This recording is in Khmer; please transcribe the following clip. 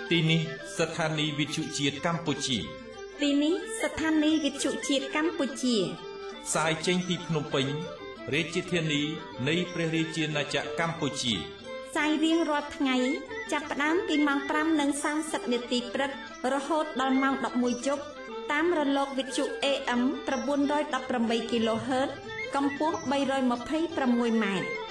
ទីនេះស្ថានីយ៍វិទ្យុជាតិកម្ពុជាទីនេះស្ថានីយ៍វិទ្យុជាតិកម្ពុជាផ្សាយចេញពីភ្នំពេញរាជធានីនៃព្រះរាជាណាចក្រកម្ពុជាផ្សាយរៀងរាល់ថ្ងៃចាប់ផ្ដើមពីម៉ោង 5:30 នាទីព្រឹករហូតដល់ម៉ោង 11 យប់តាមរលកវិទ្យុ AM 918 kHz កម្ពស់ 326 ម៉ែត្រ